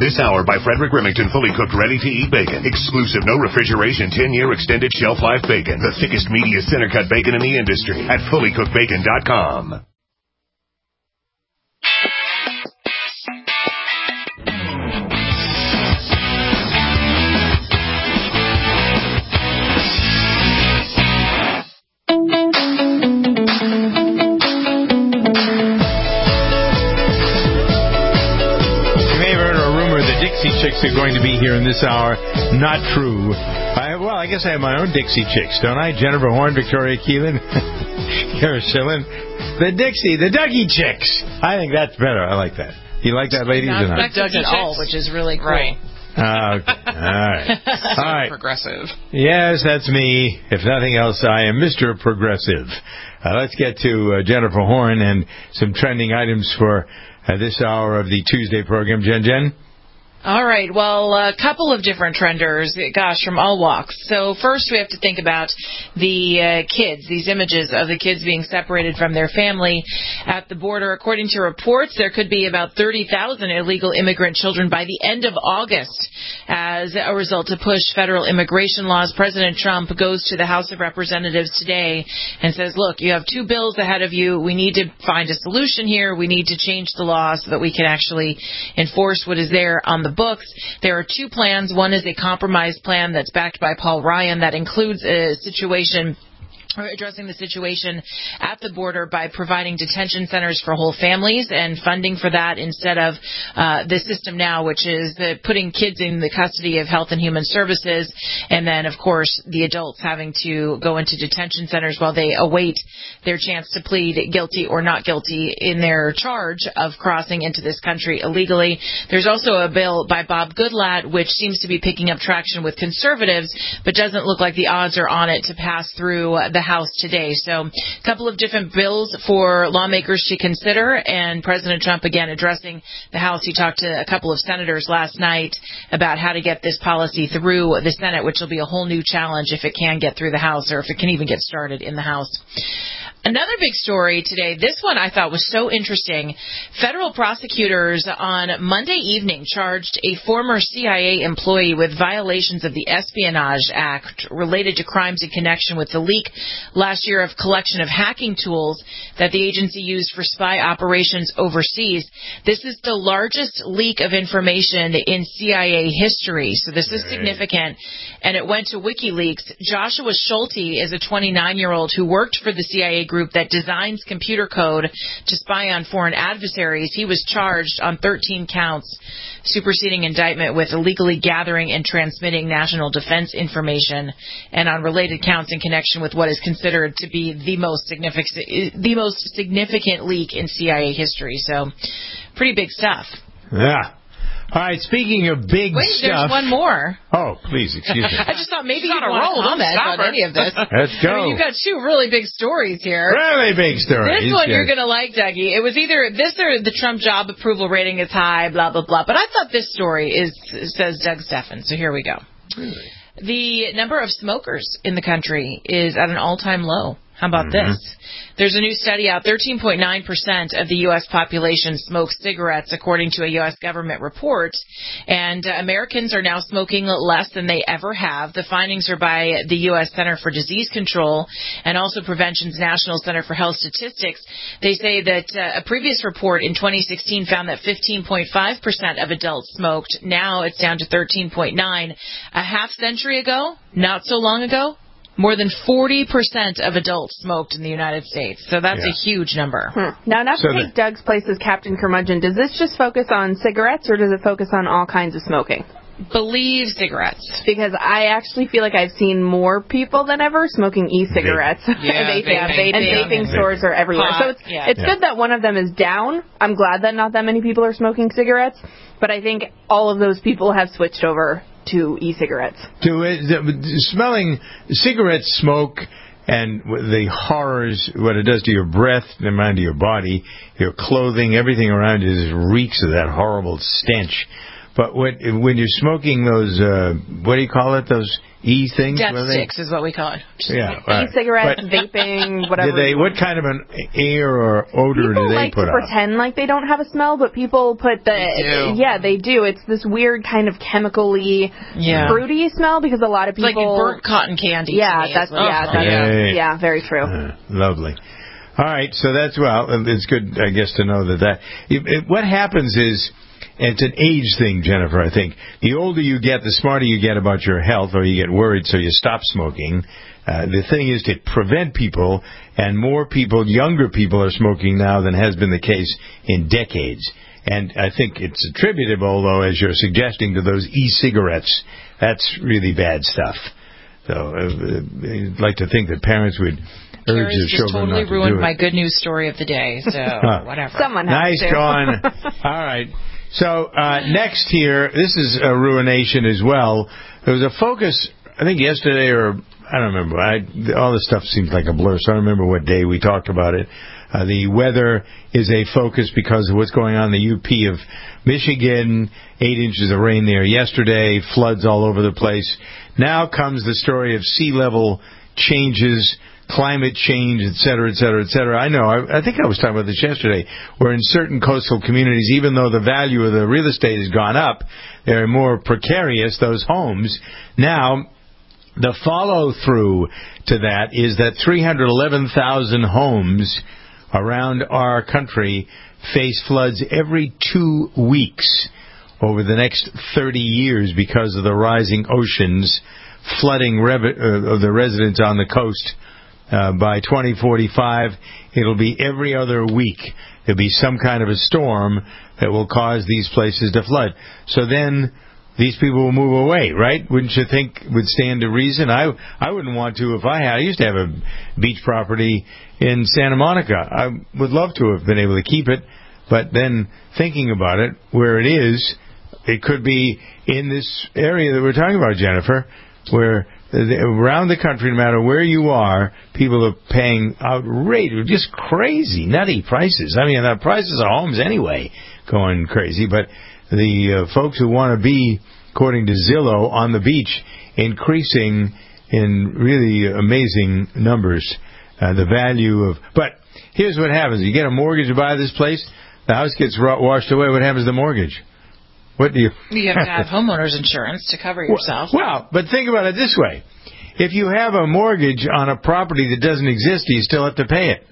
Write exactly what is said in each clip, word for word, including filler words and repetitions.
This hour by Frederick Remington, fully cooked, ready-to-eat bacon. Exclusive, no refrigeration, ten-year extended shelf life bacon. The thickest, meatiest, center-cut bacon in the industry at fully cooked bacon dot com. Chicks are going to be here in this hour. Not true. I, well, I guess I have my own Dixie Chicks, don't I? Jennifer Horn, Victoria Keelan, Kara Schillen. The Dixie, the Dougie Chicks. I think that's better. I like that. You like that, ladies? Not, or not? not Dougie at all, which is really cool. Right. Uh, okay. All right. So all right. Progressive. Yes, that's me. If nothing else, I am Mister Progressive. Uh, let's get to uh, Jennifer Horn and some trending items for uh, this hour of the Tuesday program. Jen, Jen? All right. Well, a couple of different trenders, gosh, from all walks. So first we have to think about the uh, kids, these images of the kids being separated from their family at the border. According to reports, there could be about thirty thousand illegal immigrant children by the end of August. As a result of push federal immigration laws, President Trump goes to the House of Representatives today and says, look, you have two bills ahead of you. We need to find a solution here. We need to change the law so that we can actually enforce what is there on the books. There are two plans. One is a compromise plan that's backed by Paul Ryan that includes a situation or addressing the situation at the border by providing detention centers for whole families and funding for that instead of uh, the system now, which is the putting kids in the custody of Health and Human Services, and then, of course, the adults having to go into detention centers while they await their chance to plead guilty or not guilty in their charge of crossing into this country illegally. There's also a bill by Bob Goodlatte, which seems to be picking up traction with conservatives, but doesn't look like the odds are on it to pass through the House today. So a couple of different bills for lawmakers to consider, and President Trump again addressing the House. He talked to a couple of senators last night about how to get this policy through the Senate, which will be a whole new challenge if it can get through the House or if it can even get started in the House. Another big story today, this one I thought was so interesting. Federal prosecutors on Monday evening charged a former C I A employee with violations of the Espionage Act related to crimes in connection with the leak last year of collection of hacking tools that the agency used for spy operations overseas. This is the largest leak of information in C I A history, so this is significant, and it went to WikiLeaks. Joshua Schulte is a twenty-nine-year-old who worked for the C I A group that designs computer code to spy on foreign adversaries. He was charged on thirteen counts, superseding indictment with illegally gathering and transmitting national defense information, and on related counts in connection with what is considered to be the most significant, the most significant leak in C I A history. So, pretty big stuff. Yeah. All right, speaking of big Wait, stuff. there's one more. Oh, please, excuse me. I just thought maybe She's you'd on a want roll. to comment Stop on her. any of this. Let's go. I mean, you've got two really big stories here. Really big stories. This one yes. you're going to like, Dougie. It was either this or the Trump job approval rating is high, blah, blah, blah. But I thought this story is says Doug Steffen. So here we go. Really? The number of smokers in the country is at an all-time low. How about mm-hmm. this? There's a new study out. thirteen point nine percent of the U S population smokes cigarettes, according to a U S government report. And uh, Americans are now smoking less than they ever have. The findings are by the U S Center for Disease Control and also Prevention's National Center for Health Statistics. They say that uh, a previous report in twenty sixteen found that fifteen point five percent of adults smoked. Now it's down to thirteen point nine. A half century ago, not so long ago, more than forty percent of adults smoked in the United States. So that's yeah. a huge number. Hmm. Now, not so to take the, Doug's place as Captain Curmudgeon, does this just focus on cigarettes or does it focus on all kinds of smoking? Believe cigarettes. Because I actually feel like I've seen more people than ever smoking e-cigarettes. Yeah, and vaping, vaping. and vaping Yeah. stores are everywhere. Pot, so it's, yeah. it's yeah. good that one of them is down. I'm glad that not that many people are smoking cigarettes. But I think all of those people have switched over to e-cigarettes. To it, the, smelling cigarette smoke and the horrors, what it does to your breath, the mind of your body, your clothing, everything around you just reeks of that horrible stench. But when, when you're smoking those, uh, what do you call it, those E things? Death were they? sticks is what we call it. Yeah, right. E-cigarettes, But vaping, whatever. Did they? What kind of an air or odor People do they like put to out? pretend like they don't have a smell, but people put the They do. yeah, they do. It's this weird kind of chemically Yeah. fruity smell because a lot of It's people like burnt cotton candy. Yeah, to me, that's is what yeah, it's that's, like. Yay. yeah, very true. Uh, lovely. All right, so that's, well, it's good, I guess, to know that that. It, it, what happens is, and it's an age thing, Jennifer, I think. The older you get, the smarter you get about your health, or you get worried, so you stop smoking. Uh, the thing is to prevent people, and more people, younger people, are smoking now than has been the case in decades. And I think it's attributable, though, as you're suggesting, to those e-cigarettes. That's really bad stuff. So uh, I'd like to think that parents would urge their Carrie's just children totally not to ruined do it. my good news story of the day, so whatever. Someone has Nice, to. John. All right. So uh, next here, this is a ruination as well. There was a focus, I think yesterday or I don't remember. I, all this stuff seems like a blur, so I don't remember what day we talked about it. Uh, the weather is a focus because of what's going on in the U P of Michigan. Eight inches of rain there yesterday, floods all over the place. Now comes the story of sea level changes, climate change, et cetera, et cetera, et cetera. I know, I, I think I was talking about this yesterday, where in certain coastal communities, even though the value of the real estate has gone up, they're more precarious, those homes. Now, the follow-through to that is that three hundred eleven thousand homes around our country face floods every two weeks over the next thirty years because of the rising oceans flooding rev- uh, of the residents on the coast. Uh, by twenty forty-five, it'll be every other week. There'll be some kind of a storm that will cause these places to flood. So then these people will move away, right? Wouldn't you think would stand to reason? I I wouldn't want to if I had. I used to have a beach property in Santa Monica. I would love to have been able to keep it, but then thinking about it, where it is, it could be in this area that we're talking about, Jennifer, where around the country, no matter where you are, people are paying outrageous, just crazy, nutty prices. I mean, the prices of homes anyway going crazy, but the uh, folks who want to be, according to Zillow, on the beach, increasing in really amazing numbers. Uh, the value of, but here's what happens: you get a mortgage to buy this place, the house gets washed away. What happens to the mortgage? What do you? You have to have homeowners insurance to cover yourself. Well, but think about it this way: if you have a mortgage on a property that doesn't exist, you still have to pay it.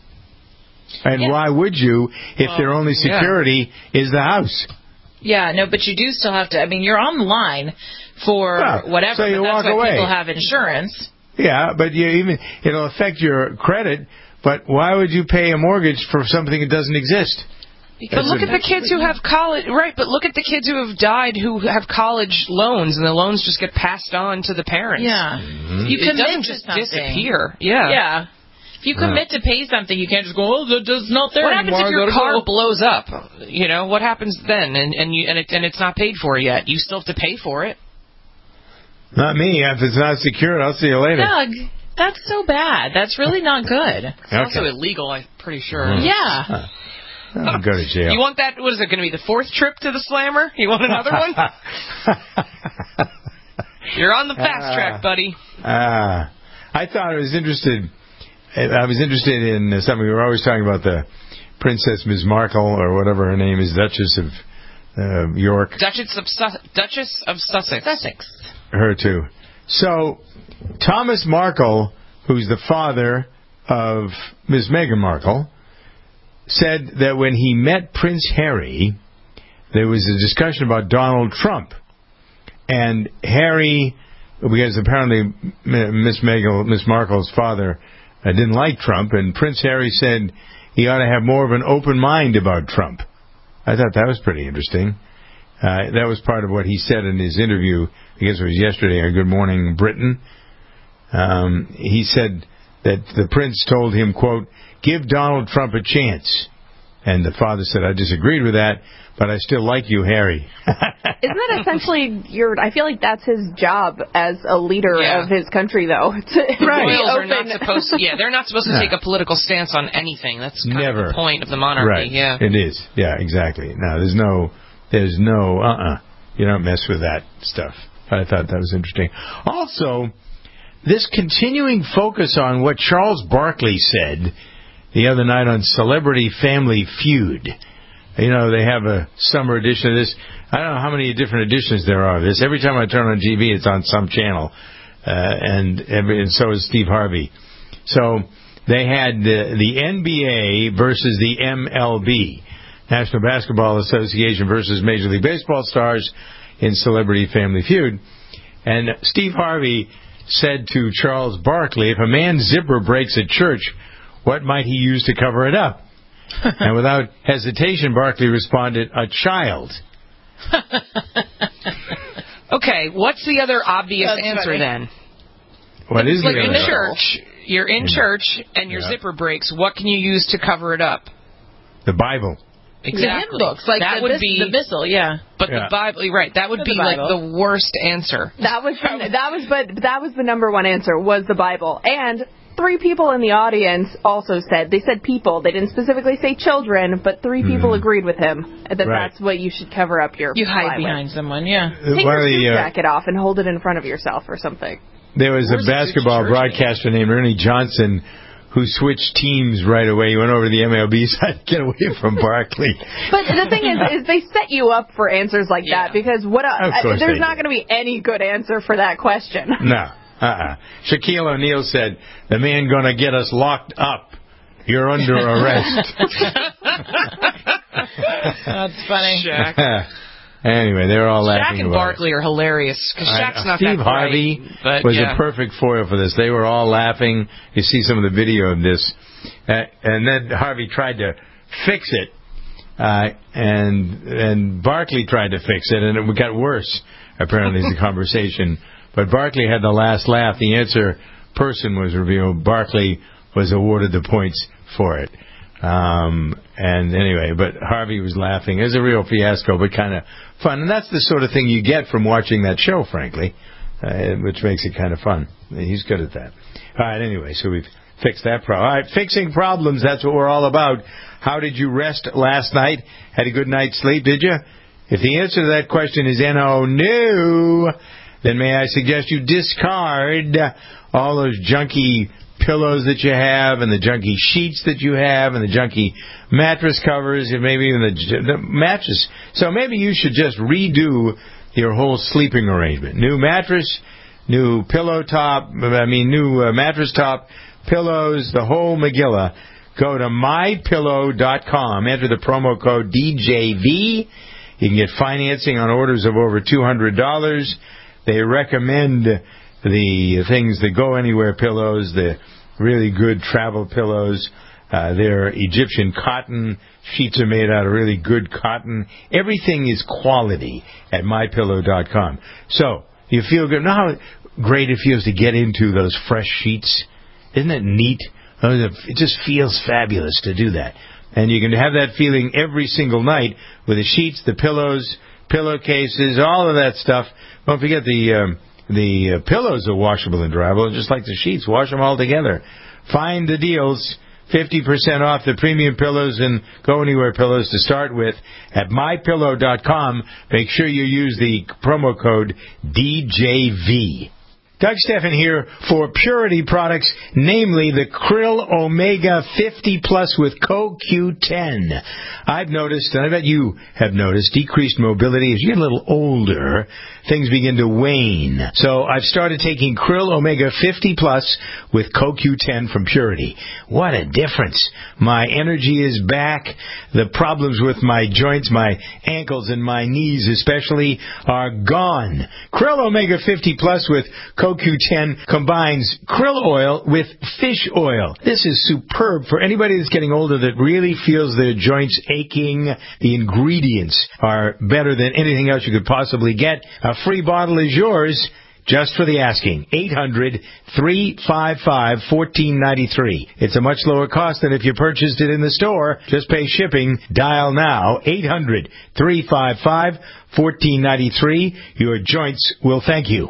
And Yeah. why would you if Well, their only security yeah. is the house? Yeah, no, but you do still have to. I mean, you're on the line for Well, whatever. so you but that's walk why away. people have insurance. Yeah, but you even it'll affect your credit. But why would you pay a mortgage for something that doesn't exist? But look at the kids who have college, right? But look at the kids who have died who have college loans, and the loans just get passed on to the parents. Yeah, Mm-hmm. you It commit doesn't to just something. disappear. Yeah. Yeah. If you commit to pay something, you can't just go, oh, it's not there What happens anymore. if your I gotta car go. blows up? You know, what happens then? And and you and, it, and it's not paid for yet. You still have to pay for it. Not me. If it's not secured, I'll see you later. Doug, that's so bad. That's really not good. It's also illegal, I'm pretty sure. Mm. Yeah. I'll go to jail. You want that? What is it going to be? The fourth trip to the Slammer? You want another one? You're on the fast track, buddy. Ah, I thought I was interested. I was interested in something. We were always talking about the Princess Miz Markle or whatever her name is, Duchess of uh, York. Duchess of Su- Duchess of Sussex. Sussex. Her too. So Thomas Markle, who's the father of Miss Meghan Markle, said that when he met Prince Harry, there was a discussion about Donald Trump. And Harry, because apparently Miss Meghan, Miss Markle's father uh, didn't like Trump, and Prince Harry said he ought to have more of an open mind about Trump. I thought that was pretty interesting. Uh, that was part of what he said in his interview, I guess it was yesterday on Good Morning Britain. Um, he said that the prince told him, quote, give Donald Trump a chance. And the father said, I disagreed with that, but I still like you, Harry. Isn't that essentially your? I feel like that's his job as a leader Yeah. of his country, though. To Right. be Royals are open. not supposed to, yeah, they're not supposed to No. take a political stance on anything. That's kind Never. of the point of the monarchy. Right. Yeah. It is. Yeah, exactly. No, there's no, there's no, uh-uh. You don't mess with that stuff. I thought that was interesting. Also, this continuing focus on what Charles Barkley said the other night on Celebrity Family Feud. You know, they have a summer edition of this. I don't know how many different editions there are of this. Every time I turn on T V, it's on some channel. Uh, and, and so is Steve Harvey. So they had the, the N B A versus the M L B, National Basketball Association versus Major League Baseball stars in Celebrity Family Feud. And Steve Harvey said to Charles Barkley, if a man's zipper breaks at church, what might he use to cover it up? And without hesitation, Barkley responded, a child. Okay, what's the other obvious That's answer funny. then? What is Like the in other? church, you're in Yeah. church and your Yeah. zipper breaks. What can you use to cover it up? The Bible. Exactly. The hymn books, like that the, would bis- be the missal, yeah. But Yeah. the Bible, right? That would The be like Bible. the worst answer. That was the, that was but that was the number one answer was the Bible. And three people in the audience also said, they said people, they didn't specifically say children, but three people Mhm. agreed with him that Right. that's what you should cover up your You hide fly with. behind someone, yeah. Take One your of the, suit uh, jacket off and hold it in front of yourself or something. There was Where's a the basketball church broadcaster named Ernie Johnson who switched teams right away. He went over to the M L B side to get away from Barkley. But the thing is, is they set you up for answers like Yeah. that because what? A, Of course there's they not do. going to be any good answer for that question. No. Uh-uh. Shaquille O'Neal said, the man going to get us locked up. You're under arrest. That's funny. Shaq, Anyway, they were all Shaq laughing and about Barkley it. are hilarious because I- Shaq's not Steve that Harvey great, but was yeah. a perfect foil for this. They were all laughing. You see some of the video of this. Uh, and then Harvey tried to fix it. Uh, and and Barkley tried to fix it, and it got worse, apparently, the conversation. But Barkley had the last laugh. The answer person was revealed. Barkley was awarded the points for it. Um, and anyway, but Harvey was laughing. It was a real fiasco, but kind of fun. And that's the sort of thing you get from watching that show, frankly, uh, which makes it kind of fun. He's good at that. All right, anyway, so we've fixed that problem. All right, fixing problems, that's what we're all about. How did you rest last night? Had a good night's sleep, did you? If the answer to that question is N O, no, then may I suggest you discard all those junky pillows that you have and the junky sheets that you have and the junky mattress covers and maybe even the, the mattress. So maybe you should just redo your whole sleeping arrangement. New mattress, new pillow top, I mean new uh, mattress top, pillows, the whole Megillah. Go to my pillow dot com, enter the promo code D J V. You can get financing on orders of over two hundred dollars. They recommend the things that go anywhere pillows, the really good travel pillows. Uh, they're Egyptian cotton. Sheets are made out of really good cotton. Everything is quality at my pillow dot com. So, you feel good. Know how great it feels to get into those fresh sheets? Isn't it neat? It just feels fabulous to do that. And you can have that feeling every single night with the sheets, the pillows, pillowcases, all of that stuff. Don't forget the um, the uh, pillows are washable and dryable, just like the sheets. Wash them all together. Find the deals. fifty percent off the premium pillows and Go Anywhere pillows to start with at my pillow dot com. Make sure you use the promo code D J V. Doug Steffen here for Purity products, namely the Krill Omega fifty Plus with C O Q ten. I've noticed, and I bet you have noticed, decreased mobility. As you get a little older, things begin to wane. So I've started taking Krill Omega fifty Plus with C O Q ten from Purity. What a difference. My energy is back. The problems with my joints, my ankles and my knees especially, are gone. Krill Omega fifty Plus with C O Q ten combines krill oil with fish oil. This is superb for anybody that's getting older that really feels their joints aching. The ingredients are better than anything else you could possibly get. A free bottle is yours just for the asking. eight hundred, three five five, one four nine three. It's a much lower cost than if you purchased it in the store. Just pay shipping. Dial now. eight hundred, three five five, one four nine three. Your joints will thank you.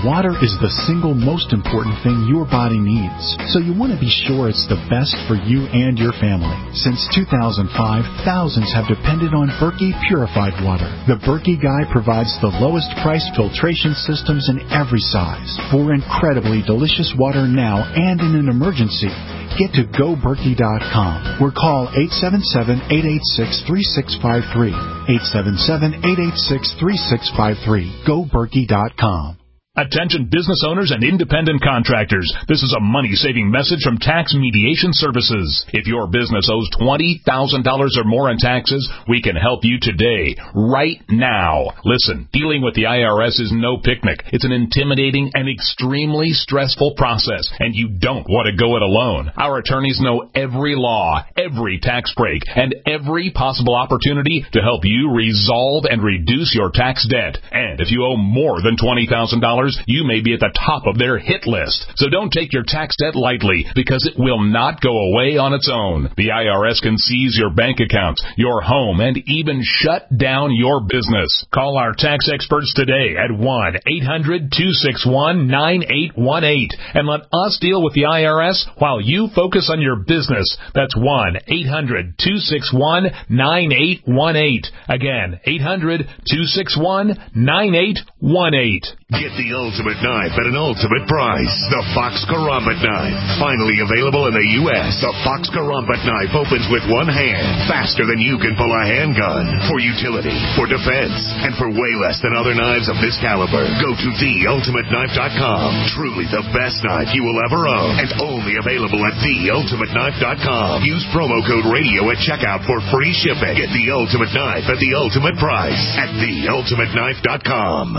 Water is the single most important thing your body needs, so you want to be sure it's the best for you and your family. Since two thousand five, thousands have depended on Berkey purified water. The Berkey Guy provides the lowest priced filtration systems in every size for incredibly delicious water now and in an emergency. Get to go berkey dot com or call eight seven seven, eight eight six, three six five three. eight seven seven, eight eight six, three six five three. go berkey dot com. Attention business owners and independent contractors. This is a money-saving message from Tax Mediation Services. If your business owes twenty thousand dollars or more in taxes, we can help you today, right now. Listen, dealing with the I R S is no picnic. It's an intimidating and extremely stressful process, and you don't want to go it alone. Our attorneys know every law, every tax break, and every possible opportunity to help you resolve and reduce your tax debt. And if you owe more than twenty thousand dollars, you may be at the top of their hit list. So don't take your tax debt lightly, because it will not go away on its own. The I R S can seize your bank accounts, your home, and even shut down your business. Call our tax experts today at one eight hundred, two six one, nine eight one eight and let us deal with the I R S while you focus on your business. That's one eight hundred, two six one, nine eight one eight. Again, eight hundred, two six one, nine eight one eight. Get the ultimate knife at an ultimate price. The Fox Karambit knife. Finally available in the U S The Fox Karambit knife opens with one hand, faster than you can pull a handgun. For utility, for defense, and for way less than other knives of this caliber. Go to the ultimate knife dot com. Truly the best knife you will ever own, and only available at the ultimate knife dot com. Use promo code radio at checkout for free shipping. Get the ultimate knife at the ultimate price at the ultimate knife dot com.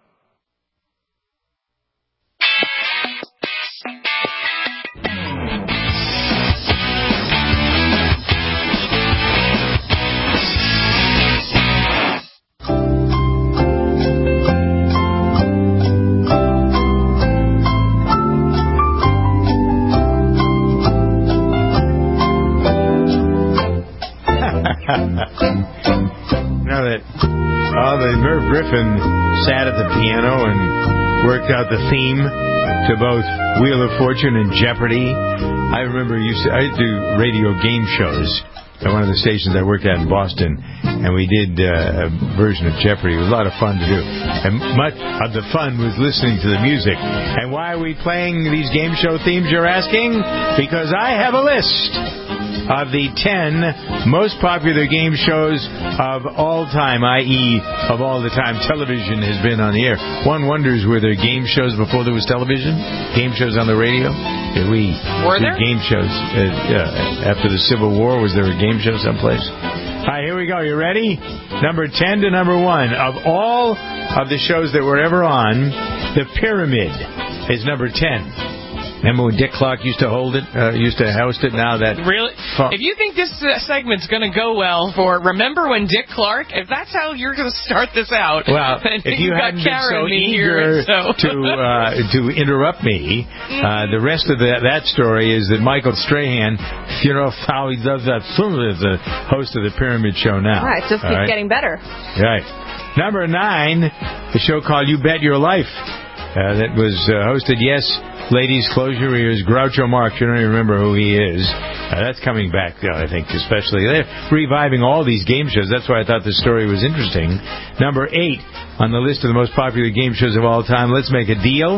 Now that oh, the Merv Griffin sat at the piano and worked out the theme to both Wheel of Fortune and Jeopardy. I remember used to, I used to do radio game shows at one of the stations I worked at in Boston, and we did uh, a version of Jeopardy. It was a lot of fun to do, and much of the fun was listening to the music. And why are we playing these game show themes, you're asking? Because I have a list of the ten most popular game shows of all time, that is of all the time television has been on the air. One wonders, were there game shows before there was television? Game shows on the radio? Did we were did there? Game shows. Uh, uh, after the Civil War, was there a game show someplace? All right, here we go. You ready? Number ten to number one. Of all of the shows that were ever on, The Pyramid is number ten. Remember when Dick Clark used to hold it, uh, used to host it? Now that really, fu- if you think this uh, segment's going to go well for remember when Dick Clark, if that's how you're going to start this out, well, then if you hadn't been so eager here so. to uh, to interrupt me, uh, the rest of the, that story is that Michael Strahan, you know how he does that soon as the host of the Pyramid Show now. All right, just keeps right? getting better. Right. Number nine, the show called You Bet Your Life. Uh, that was uh, hosted, yes, ladies, close your ears, Groucho Marx. You don't even remember who he is. Uh, that's coming back, uh, I think, especially. They're reviving all these game shows. That's why I thought this story was interesting. Number eight on the list of the most popular game shows of all time, Let's Make a Deal.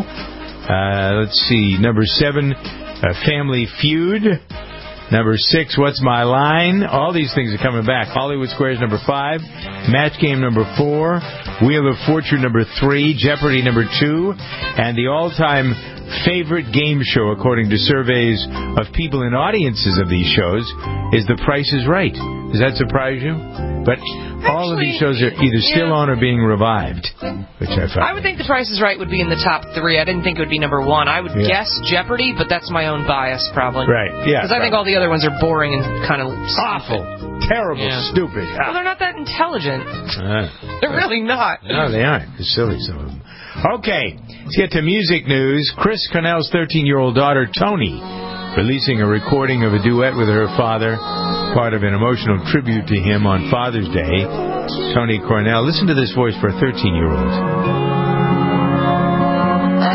Uh, let's see, number seven, uh, Family Feud. Number six, What's My Line? All these things are coming back. Hollywood Squares, number five. Match Game, number four. Wheel of Fortune, number three. Jeopardy, number two. And the all-time favorite game show, according to surveys of people in audiences of these shows, is The Price is Right. Does that surprise you? But Actually, all of these shows are either still yeah. on or being revived, which I found. I would think The Price is Right would be in the top three. I didn't think it would be number one. I would Yeah. guess Jeopardy, but that's my own bias, probably. Right, yeah. Because I think all the other ones are boring and kind of awful, terrible, Yeah. stupid. Well, they're not that intelligent. Uh, They're really not. No, they aren't. They're silly, some of them. Okay, let's get to music news. Chris Cornell's thirteen-year-old daughter, Toni, releasing a recording of a duet with her father, part of an emotional tribute to him on Father's Day. Toni Cornell, listen to this voice for a thirteen-year-old.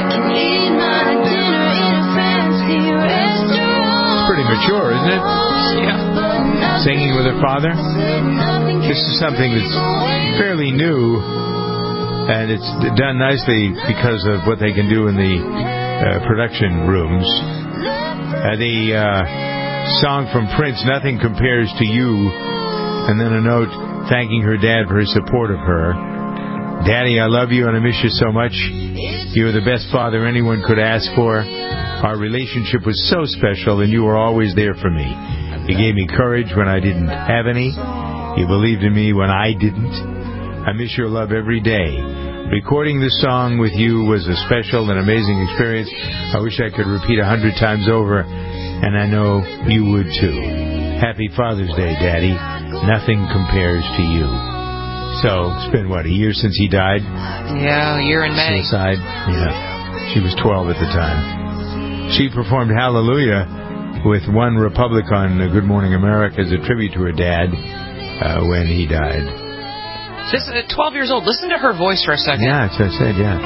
mature, isn't it? Yeah. Singing with her father. This is something that's fairly new, and it's done nicely because of what they can do in the uh, production rooms. Uh, the uh, song from Prince, Nothing Compares to You, and then a note thanking her dad for his support of her. Daddy, I love you and I miss you so much. You were the best father anyone could ask for. Our relationship was so special, and you were always there for me. You gave me courage when I didn't have any. You believed in me when I didn't. I miss your love every day. Recording this song with you was a special and amazing experience. I wish I could repeat a hundred times over, and I know you would too. Happy Father's Day, Daddy. Nothing compares to you. So, it's been, what, a year since he died? Yeah, a year in May. Suicide. Yeah. She was twelve at the time. She performed Hallelujah with One Republic on Good Morning America as a tribute to her dad uh, when he died. This uh, twelve years old. Listen to her voice for a second. Yeah, that's what I said, yeah.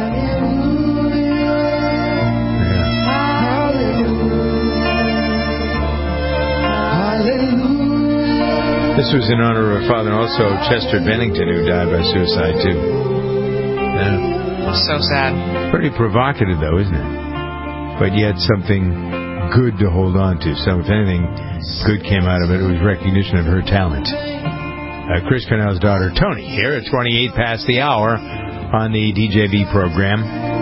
This was in honor of her father, and also Chester Bennington, who died by suicide, too. Yeah. So sad. Pretty provocative, though, isn't it? But yet something good to hold on to. So if anything good came out of it, it was recognition of her talent. Uh, Chris Cornell's daughter, Tony, here at twenty-eight past the hour on the D J B program.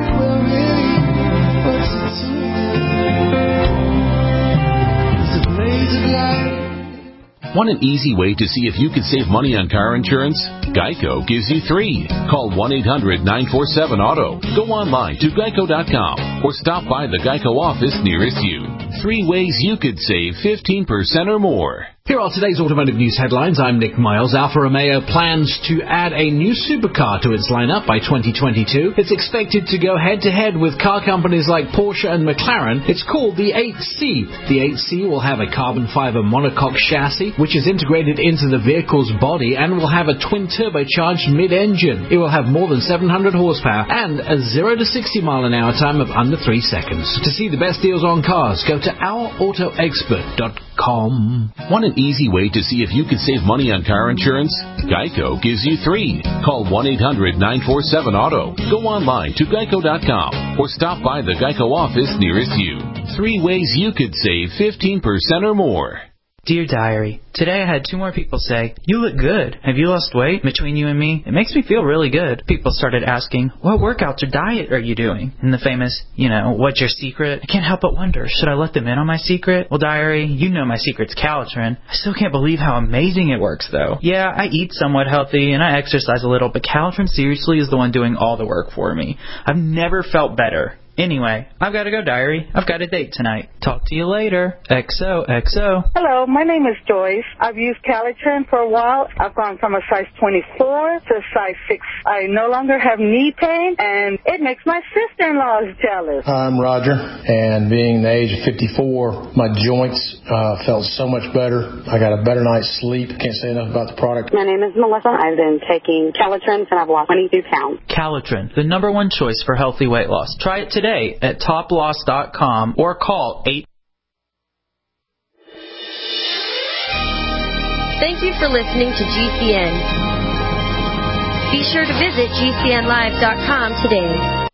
Want an easy way to see if you can save money on car insurance? Geico gives you three. Call one eight hundred nine four seven auto. Go online to geico dot com or stop by the Geico office nearest you. Three ways you could save fifteen percent or more. Here are today's automotive news headlines. I'm Nick Miles. Alfa Romeo plans to add a new supercar to its lineup by twenty twenty-two. It's expected to go head-to-head with car companies like Porsche and McLaren. It's called the eight C. The eight C will have a carbon fiber monocoque chassis, which is integrated into the vehicle's body and will have a twin-turbocharged mid-engine. It will have more than seven hundred horsepower and a zero to sixty mile an hour time of under three seconds. To see the best deals on cars, go to our auto expert dot com. Want an easy way to see if you can save money on car insurance? Geico gives you three. Call one eight hundred nine four seven auto. Go online to geico dot com or stop by the Geico office nearest you. Three ways you could save fifteen percent or more. Dear Diary, today I had two more people say, "You look good. Have you lost weight?" Between you and me, it makes me feel really good. People started asking, "What workouts or diet are you doing?" And the famous, you know, "What's your secret?" I can't help but wonder, should I let them in on my secret? Well, Diary, you know my secret's Calitrin. I still can't believe how amazing it works, though. Yeah, I eat somewhat healthy and I exercise a little, but Calitrin seriously is the one doing all the work for me. I've never felt better. Anyway, I've got to go, Diary. I've got a date tonight. Talk to you later. X O X O. Hello, my name is Joyce. I've used Calitrin for a while. I've gone from a size twenty-four to a size six. I no longer have knee pain, and it makes my sister-in-law jealous. I'm Roger, and being the age of fifty-four, my joints uh, felt so much better. I got a better night's sleep. Can't say enough about the product. My name is Melissa. I've been taking Calitrin, and I've lost twenty-two pounds. Calitrin, the number one choice for healthy weight loss. Try it today at top loss dot com or call eight. Thank you for listening to G C N. Be sure to visit G C N live dot com today.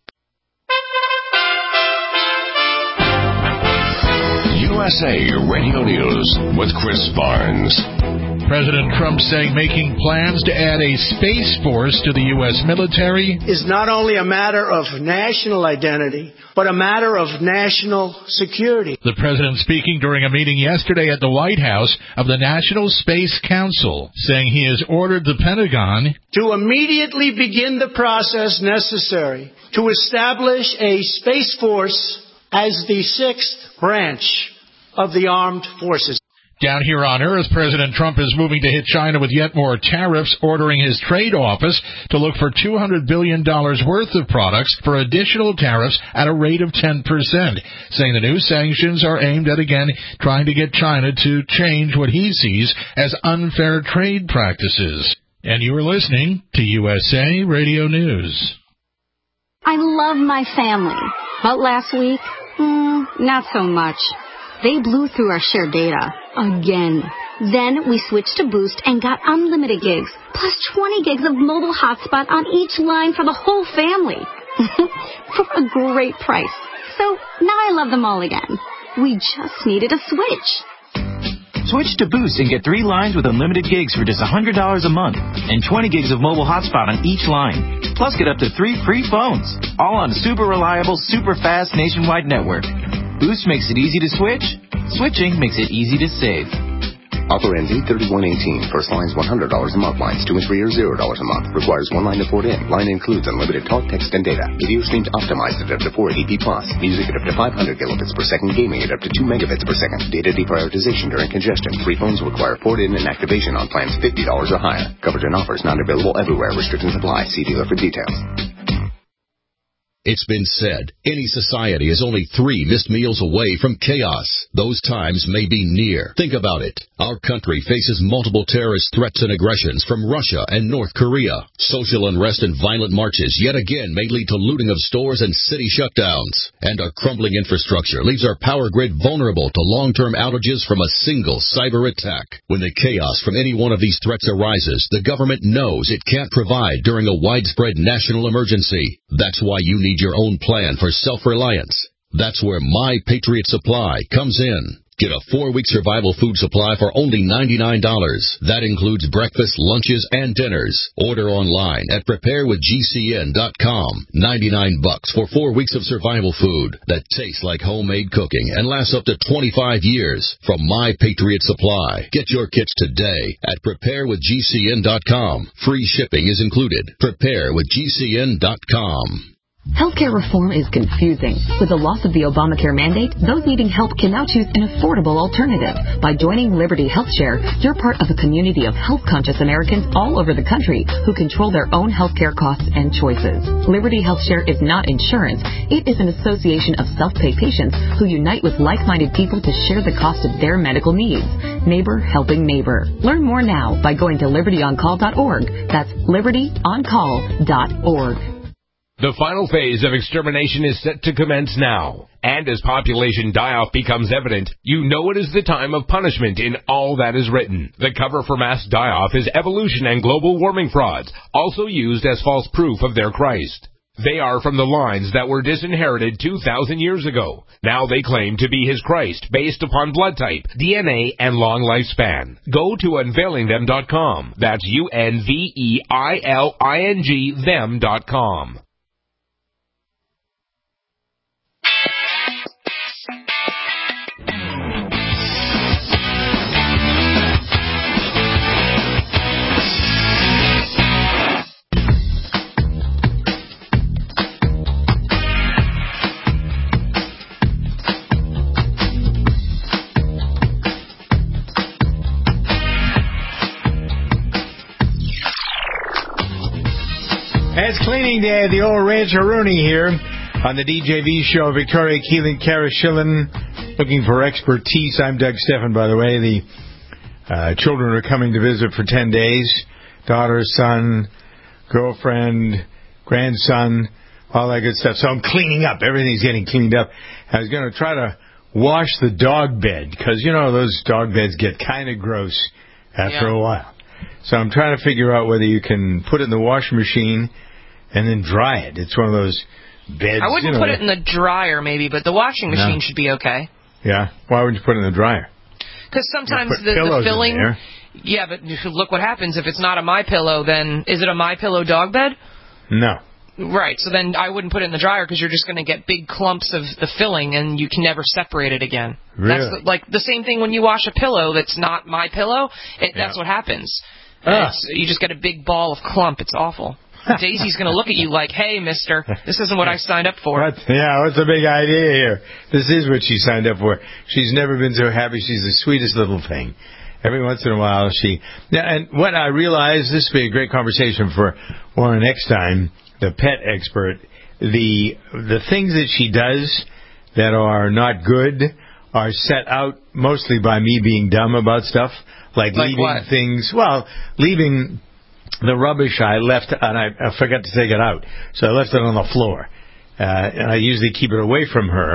U S A Radio News with Chris Barnes. President Trump saying making plans to add a space force to the U S military is not only a matter of national identity, but a matter of national security. The president speaking during a meeting yesterday at the White House of the National Space Council, saying he has ordered the Pentagon to immediately begin the process necessary to establish a space force as the sixth branch of the armed forces. Down here on Earth, President Trump is moving to hit China with yet more tariffs, ordering his trade office to look for two hundred billion dollars worth of products for additional tariffs at a rate of ten percent, saying the new sanctions are aimed at, again, trying to get China to change what he sees as unfair trade practices. And you are listening to U S A Radio News. I love my family, but last week, mm, not so much. They blew through our shared data. Again. Then we switched to Boost and got unlimited gigs, plus twenty gigs of mobile hotspot on each line for the whole family. For a great price. So now I love them all again. We just needed a switch. Switch to Boost and get three lines with unlimited gigs for just one hundred dollars a month and twenty gigs of mobile hotspot on each line. Plus get up to three free phones, all on a super reliable, super fast nationwide network. Boost makes it easy to switch. Switching makes it easy to save. Offer ends eight thirty-one eighteen. First line's one hundred dollars a month. Lines two and three are zero dollars a month. Requires one line to port in. Line includes unlimited talk, text, and data. Video streams optimized at up to four eighty p plus. Music at up to five hundred kilobits per second. Gaming at up to two megabits per second. Data deprioritization during congestion. Free phones require port in and activation on plans fifty dollars or higher. Coverage and offers not available everywhere. Restrictions apply. See dealer for details. It's been said, any society is only three missed meals away from chaos. Those times may be near. Think about it. Our country faces multiple terrorist threats and aggressions from Russia and North Korea. Social unrest and violent marches yet again may lead to looting of stores and city shutdowns. And our crumbling infrastructure leaves our power grid vulnerable to long-term outages from a single cyber attack. When the chaos from any one of these threats arises, the government knows it can't provide during a widespread national emergency. That's why you need your own plan for self-reliance. That's where My Patriot Supply comes in. Get a four-week survival food supply for only ninety-nine dollars. That includes breakfast, lunches, and dinners. Order online at prepare with G C N dot com. ninety-nine bucks for four weeks of survival food that tastes like homemade cooking and lasts up to twenty-five years from My Patriot Supply. Get your kits today at prepare with G C N dot com. Free shipping is included. prepare with G C N dot com. Healthcare reform is confusing. With the loss of the Obamacare mandate, those needing help can now choose an affordable alternative. By joining Liberty HealthShare, you're part of a community of health-conscious Americans all over the country who control their own healthcare costs and choices. Liberty HealthShare is not insurance. It is an association of self-pay patients who unite with like-minded people to share the cost of their medical needs. Neighbor helping neighbor. Learn more now by going to liberty on call dot org. That's liberty on call dot org. The final phase of extermination is set to commence now. And as population die-off becomes evident, you know it is the time of punishment in all that is written. The cover for mass die-off is evolution and global warming frauds, also used as false proof of their Christ. They are from the lines that were disinherited two thousand years ago. Now they claim to be his Christ, based upon blood type, D N A, and long lifespan. Go to unveiling them dot com. That's U N V E I L I N G them dot com. It's cleaning day at the old Rancho Rooney here on the D J V show. Victoria Keelan, Kara Schillen, looking for expertise. I'm Doug Steffen, by the way. The uh, children are coming to visit for ten days. Daughter, son, girlfriend, grandson, all that good stuff. So I'm cleaning up. Everything's getting cleaned up. I was going to try to wash the dog bed because, you know, those dog beds get kind of gross after yeah. a while. So I'm trying to figure out whether you can put it in the washing machine and then dry it. It's one of those beds. I wouldn't you know, put it in the dryer, maybe, but the washing machine no. should be okay. Yeah. Why wouldn't you put it in the dryer? Because sometimes put the, the filling. in there. Yeah, but look what happens if it's not a MyPillow. Then is it a MyPillow dog bed? No. Right. So then I wouldn't put it in the dryer because you're just going to get big clumps of the filling and you can never separate it again. Really? That's the, like the same thing when you wash a pillow that's not MyPillow. It, Yeah. That's what happens. Ah. It's, you just get a big ball of clump. It's awful. Daisy's going to look at you like, hey, mister, this isn't what I signed up for. What? Yeah, what's the big idea here? This is what she signed up for. She's never been so happy. She's the sweetest little thing. Every once in a while, she... Yeah, and what I realized, this would be a great conversation for Warren Eckstein, the pet expert. The the things that she does that are not good are set out mostly by me being dumb about stuff. Like, Like leaving what? things... Well, leaving... The rubbish I left, and I, I forgot to take it out, so I left it on the floor. Uh, and I usually keep it away from her,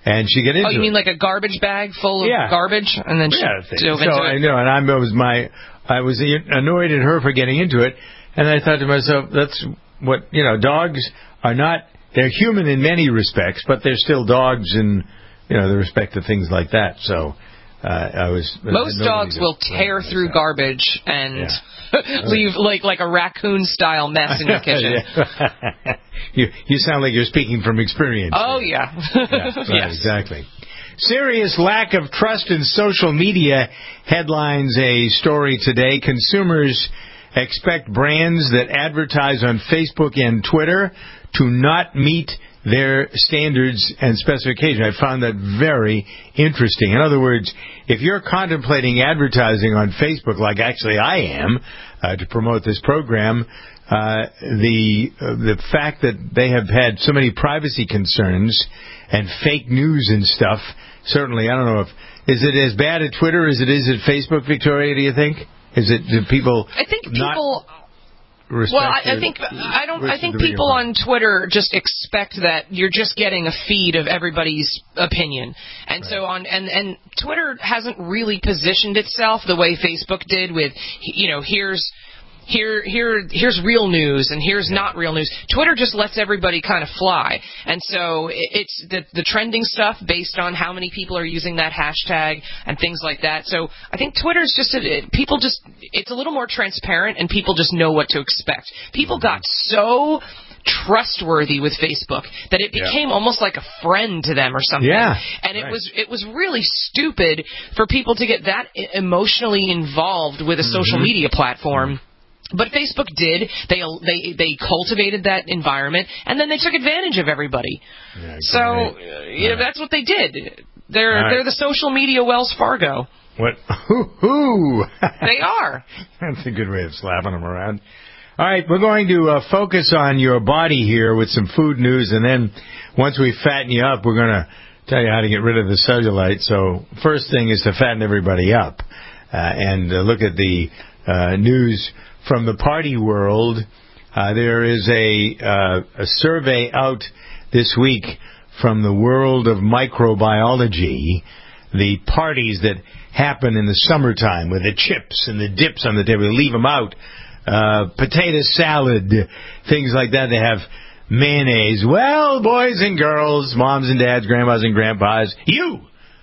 And she got into Oh, you it. mean like a garbage bag full of Yeah. garbage, and then she Yeah, dove so into I it? know, and I was my, I was annoyed at her for getting into it, and I thought to myself, that's what you know. Dogs are not; they're human in many respects, but they're still dogs in you know the respect of things like that. So uh, I was Most dogs will tear through garbage and leave like like a raccoon style mess in your kitchen. Yeah. you you sound like you're speaking from experience. Oh yeah, yeah right, yes, exactly. Serious lack of trust in social media headlines a story today. Consumers expect brands that advertise on Facebook and Twitter to not meet their standards and specifications. I found that very interesting. In other words, if you're contemplating advertising on Facebook, like actually I am, uh, to promote this program, uh, the uh, the fact that they have had so many privacy concerns and fake news and stuff, certainly, I don't know if, is it as bad at Twitter as it is at Facebook, Victoria, do you think? Is it, do people I think not people. respect Well, I, I it? think I don't. Where's I think the bigger people one? on Twitter just expect that you're just getting a feed of everybody's opinion, and so on. And and Twitter hasn't really positioned itself the way Facebook did with, you know, here's. Here, here, here's real news, and here's not real news. Twitter just lets everybody kind of fly, and so it, it's the, the trending stuff based on how many people are using that hashtag and things like that. So I think Twitter's just a, it, people just it's a little more transparent, and people just know what to expect. People got so trustworthy with Facebook that it became yeah. almost like a friend to them or something. Yeah, and it right. was it was really stupid for people to get that emotionally involved with a mm-hmm. social media platform. Mm-hmm. But Facebook did. They they they cultivated that environment, and then they took advantage of everybody. Yeah, so uh, you know, that's what they did. They're right. they're the social media Wells Fargo. What? Hoo hoo! They are. That's a good way of slapping them around. All right, we're going to uh, focus on your body here with some food news, and then once we fatten you up, we're going to tell you how to get rid of the cellulite. So first thing is to fatten everybody up uh, and uh, look at the uh, news. From the party world, uh, there is a, uh, a survey out this week from the world of microbiology, the parties that happen in the summertime with the chips and the dips on the table. They leave them out. Uh, potato salad, things like that. They have mayonnaise. Well, boys and girls, moms and dads, grandmas and grandpas, you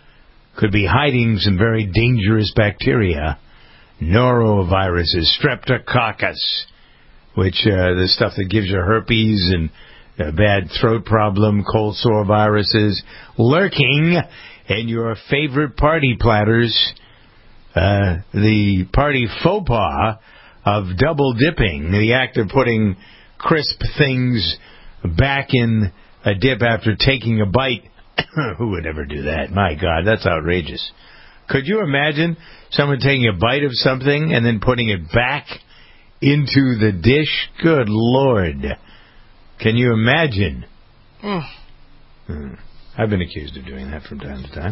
could be hiding some very dangerous bacteria. Noroviruses, streptococcus, which uh, the stuff that gives you herpes and a bad throat problem, cold sore viruses, lurking in your favorite party platters. Uh, the party faux pas of double dipping, the act of putting crisp things back in a dip after taking a bite. Who would ever do that? My God, that's outrageous. Could you imagine someone taking a bite of something and then putting it back into the dish? Good Lord. Can you imagine? Mm. Hmm. I've been accused of doing that from time to time.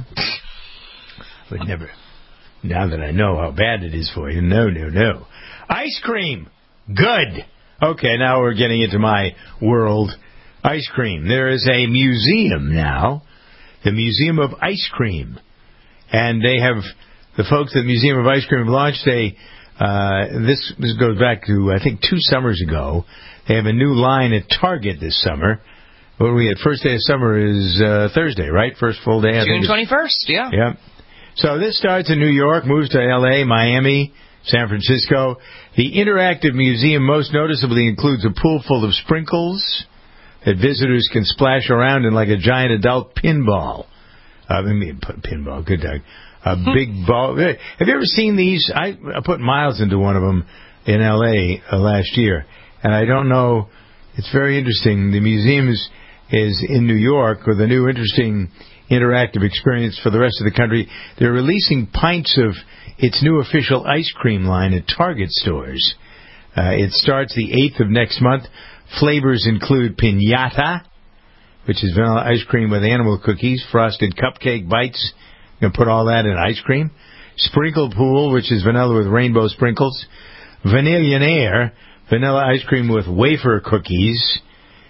But never. Now that I know how bad it is for you, no, no, no. Ice cream. Good. Okay, now we're getting into my world. Ice cream. There is a museum now. The Museum of Ice Cream. And they have, the folks at the Museum of Ice Cream have launched a, uh, this, this goes back to, I think, two summers ago. They have a new line at Target this summer. What we had, first day of summer is uh, Thursday, right? First full day. I June twenty-first, yeah. Yeah. So this starts in New York, moves to L A, Miami, San Francisco. The interactive museum most noticeably includes a pool full of sprinkles that visitors can splash around in like a giant adult pinball. Uh, I mean, pinball, good dog. A big ball. Have you ever seen these? I, I put miles into one of them in L A uh, last year, and I don't know. It's very interesting. The museum is, is in New York with a new interesting interactive experience for the rest of the country. They're releasing pints of its new official ice cream line at Target stores. Uh, it starts the eighth of next month. Flavors include piñata, which is vanilla ice cream with animal cookies, frosted cupcake bites. You can put all that in ice cream. Sprinkle Pool, which is vanilla with rainbow sprinkles. Vanillionaire, vanilla ice cream with wafer cookies.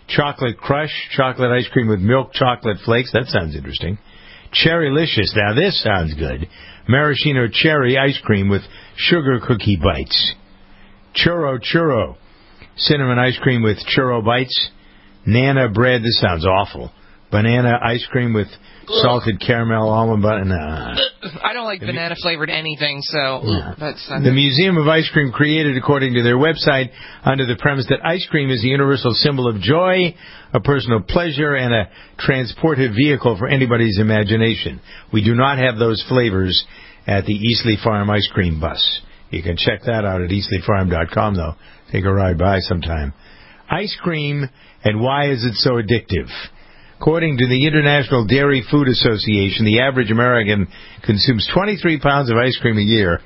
Chocolate Crush, chocolate ice cream with milk chocolate flakes. That sounds interesting. Cherrylicious. Now, this sounds good. Maraschino cherry ice cream with sugar cookie bites. Churro Churro. Cinnamon ice cream with churro bites. Nana bread. This sounds awful. Banana ice cream with salted caramel almond butter. Nah. I don't like banana-flavored anything, so Yeah. that's... The Museum of Ice Cream created, according to their website, under the premise that ice cream is a universal symbol of joy, a personal pleasure, and a transportive vehicle for anybody's imagination. We do not have those flavors at the Eastleigh Farm ice cream bus. You can check that out at eastleigh farm dot com, though. Take a ride by sometime. Ice cream, and why is it so addictive? According to the International Dairy Food Association, the average American consumes twenty-three pounds of ice cream a year.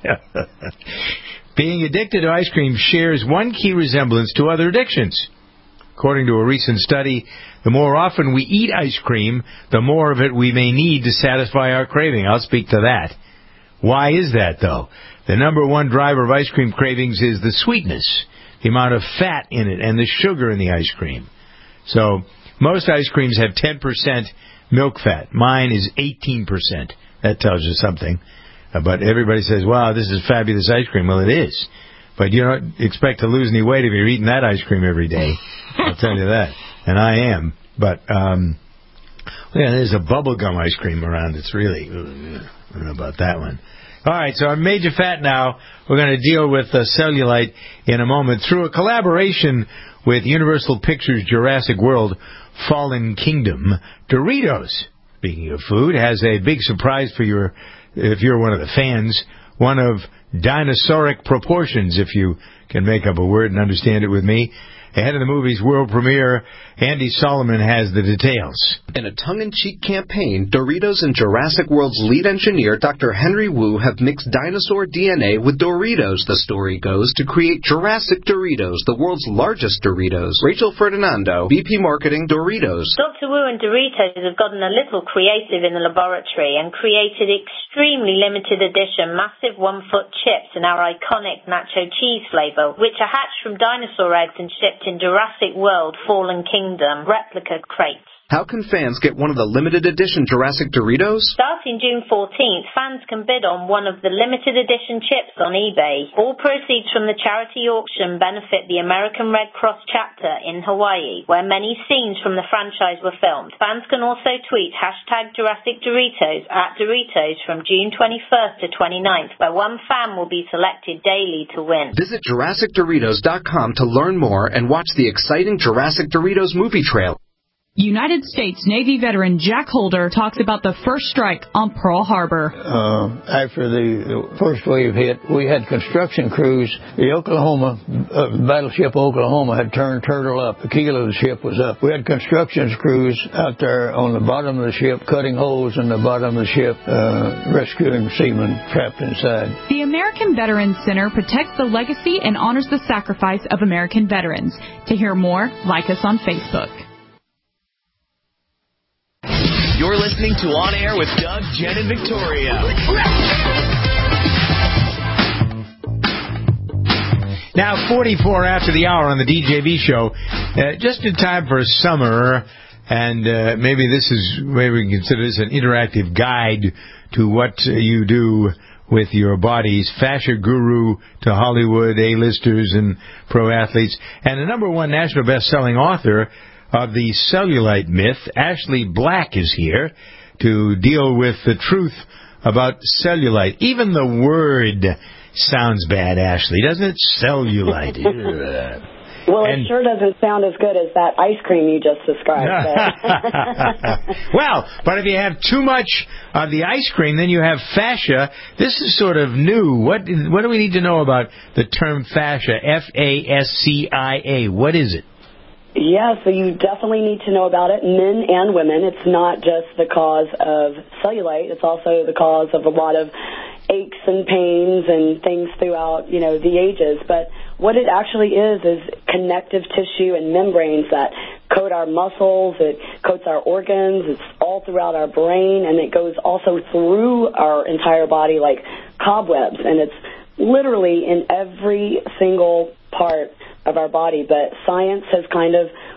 Being addicted to ice cream shares one key resemblance to other addictions. According to a recent study, the more often we eat ice cream, the more of it we may need to satisfy our craving. I'll speak to that. Why is that, though? The number one driver of ice cream cravings is the sweetness, the amount of fat in it, and the sugar in the ice cream. So, most ice creams have ten percent milk fat. Mine is eighteen percent. That tells you something. Uh, but everybody says, wow, this is fabulous ice cream. Well, it is. But you don't expect to lose any weight if you're eating that ice cream every day. I'll tell you that. And I am. But, um, yeah, there's a bubblegum ice cream around. It's really, I don't know about that one. All right, so I'm Major Fat now. We're going to deal with uh, cellulite in a moment. Through a collaboration with Universal Pictures' Jurassic World Fallen Kingdom, Doritos, speaking of food, has a big surprise for your, if you're one of the fans, one of dinosauric proportions, if you can make up a word and understand it with me. Ahead of the movie's world premiere, Andy Solomon has the details. In a tongue-in-cheek campaign, Doritos and Jurassic World's lead engineer, Doctor Henry Wu, have mixed dinosaur D N A with Doritos, the story goes, to create Jurassic Doritos, the world's largest Doritos. Rachel Ferdinando, V P Marketing, Doritos. Doctor Wu and Doritos have gotten a little creative in the laboratory and created extremely limited edition massive one-foot chips in our iconic nacho cheese flavor, which are hatched from dinosaur eggs and shipped in Jurassic World Fallen Kingdom replica crates. How can fans get one of the limited edition Jurassic Doritos? Starting June fourteenth, fans can bid on one of the limited edition chips on eBay. All proceeds from the charity auction benefit the American Red Cross chapter in Hawaii, where many scenes from the franchise were filmed. Fans can also tweet hashtag Jurassic Doritos at Doritos from June twenty-first to twenty-ninth, where one fan will be selected daily to win. Visit Jurassic Doritos dot com to learn more and watch the exciting Jurassic Doritos movie trailer. United States Navy veteran Jack Holder talks about the first strike on Pearl Harbor. Uh, after the first wave hit, we had construction crews. The Oklahoma, uh, battleship Oklahoma had turned turtle up. The keel of the ship was up. We had construction crews out there on the bottom of the ship, cutting holes in the bottom of the ship, uh, rescuing seamen trapped inside. The American Veterans Center protects the legacy and honors the sacrifice of American veterans. To hear more, like us on Facebook. You're listening to On Air with Doug, Jen, and Victoria. Now, forty-four after the hour on the D J V show, uh, just in time for summer, and uh, maybe this is, maybe we can consider this an interactive guide to what uh, you do with your bodies. Fascia guru to Hollywood A-listers and pro athletes, and the number one national best-selling author of the cellulite myth, Ashley Black, is here to deal with the truth about cellulite. Even the word sounds bad, Ashley, doesn't it? Cellulite. Well, and, it sure doesn't sound as good as that ice cream you just described. Well, but if you have too much of the ice cream, then you have fascia. This is sort of new. What what do we need to know about the term fascia? F A S C I A. What is it? Yeah, so you definitely need to know about it, men and women. It's not just the cause of cellulite. It's also the cause of a lot of aches and pains and things throughout, you know, the ages. But what it actually is is connective tissue and membranes that coat our muscles. It coats our organs. It's all throughout our brain, and it goes also through our entire body like cobwebs. And it's literally in every single part of our body, but science has kind of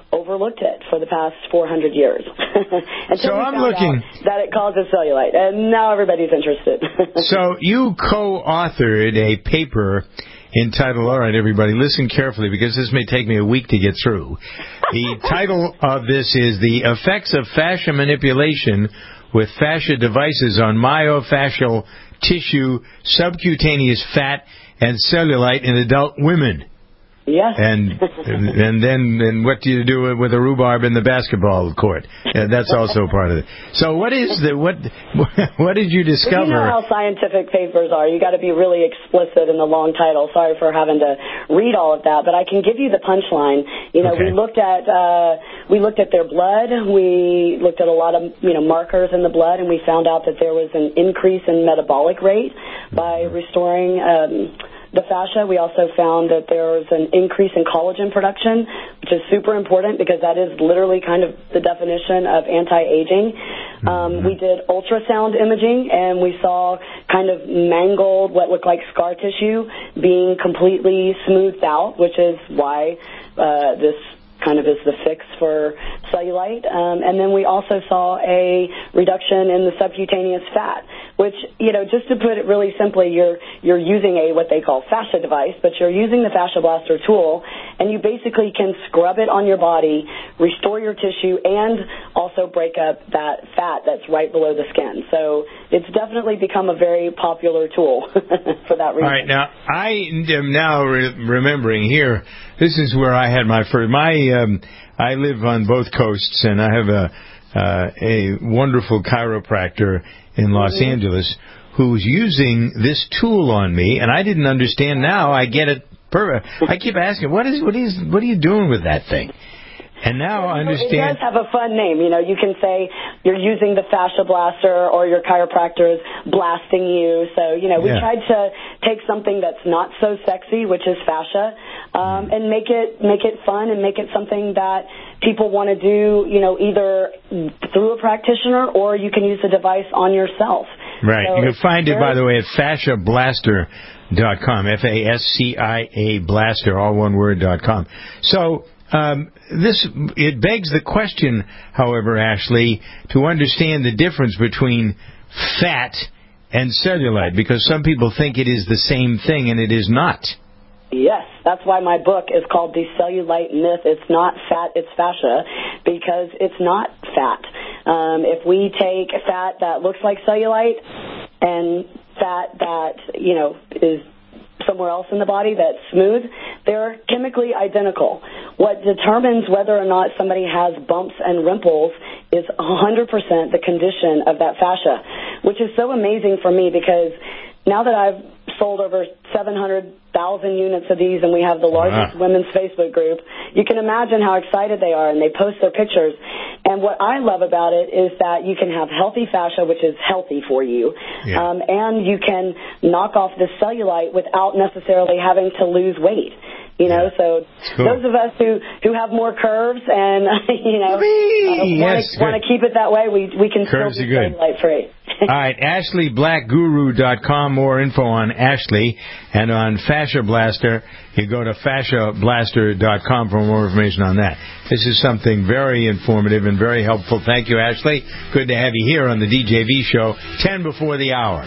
overlooked it for the past four hundred years. Until so we I'm found looking out that it causes cellulite, and now everybody's interested. So you co-authored a paper entitled, all right, everybody, listen carefully because this may take me a week to get through. The title of this is The Effects of Fascia Manipulation with Fascia Devices on Myofascial Tissue, Subcutaneous Fat, and Cellulite in Adult Women. Yes. And and then and what do you do with a rhubarb in the basketball court? Uh, that's also part of it. So what is the what what did you discover? You know how scientific papers are. You got to be really explicit in the long title. Sorry for having to read all of that, but I can give you the punchline. You know, okay. we looked at uh, we looked at their blood. We looked at a lot of you know markers in the blood, and we found out that there was an increase in metabolic rate by restoring. Um, The fascia. We also found that there was an increase in collagen production, which is super important because that is literally kind of the definition of anti-aging. Um, we did ultrasound imaging, and we saw kind of mangled, what looked like scar tissue being completely smoothed out, which is why uh, this kind of is the fix for cellulite. Um, and then we also saw a reduction in the subcutaneous fat, which, you know, just to put it really simply, you're you're using a what they call fascia device, but you're using the Fascia Blaster tool, and you basically can scrub it on your body, restore your tissue, and also break up that fat that's right below the skin. So it's definitely become a very popular tool for that reason. All right, now, I am now re- remembering here, this is where I had my first, my, um, I live on both coasts, and I have a, uh, a wonderful chiropractor in Los mm-hmm. Angeles who's using this tool on me, and I didn't understand. Now I get it. Per- I keep asking, what is, what is, what are you doing with that thing? And now I understand. It does have a fun name. You know, you can say you're using the Fascia Blaster or your chiropractor is blasting you. So, you know, we yeah. tried to take something that's not so sexy, which is fascia, um, and make it make it fun and make it something that people want to do, you know, either through a practitioner or you can use the device on yourself. Right. So you can find it, by the way, at fascia blaster dot com, F A S C I A Blaster, all one word, dot com. So, Um, this it begs the question, however, Ashley, to understand the difference between fat and cellulite, because some people think it is the same thing, and it is not. Yes, that's why my book is called The Cellulite Myth. It's not fat, it's fascia, because it's not fat. Um, if we take fat that looks like cellulite and fat that, you know, is somewhere else in the body that's smooth, they're chemically identical. What determines whether or not somebody has bumps and rimples is one hundred percent the condition of that fascia, which is so amazing for me because now that I've sold over seven hundred thousand units of these and we have the largest wow. women's Facebook group, you can imagine how excited they are, and they post their pictures. And what I love about it is that you can have healthy fascia, which is healthy for you, yeah. um, and you can knock off the cellulite without necessarily having to lose weight. You know, yeah. so cool. Those of us who, who have more curves and, you know, uh, want yes, to keep it that way, we we can curves still be cellulite free. All right, ashley black guru dot com. More info on Ashley. And on Fascia Blaster, you go to fascia blaster dot com for more information on that. This is something very informative and very helpful. Thank you, Ashley. Good to have you here on the D J V Show, ten before the hour.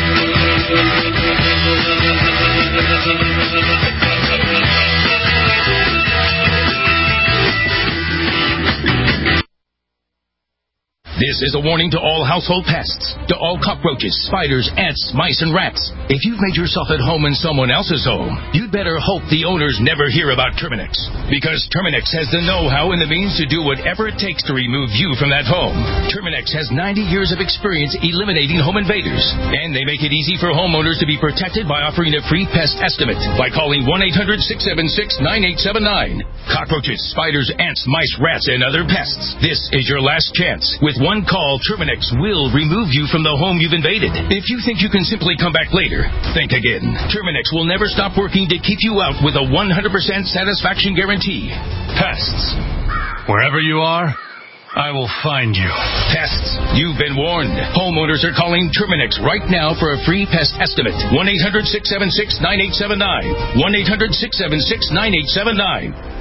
This is a warning to all household pests, to all cockroaches, spiders, ants, mice, and rats. If you've made yourself at home in someone else's home, you'd better hope the owners never hear about Terminix. Because Terminix has the know-how and the means to do whatever it takes to remove you from that home. Terminix has ninety years of experience eliminating home invaders. And they make it easy for homeowners to be protected by offering a free pest estimate by calling one eight hundred six seven six nine eight seven nine. Cockroaches, spiders, ants, mice, rats, and other pests. This is your last chance. With one call, Terminix will remove you from the home you've invaded. If you think you can simply come back later, think again. Terminix will never stop working to keep you out with a one hundred percent satisfaction guarantee. Pests. Wherever you are, I will find you. Pests. You've been warned. Homeowners are calling Terminix right now for a free pest estimate. one eight hundred six seven six nine eight seven nine. one eight hundred six seven six nine eight seven nine.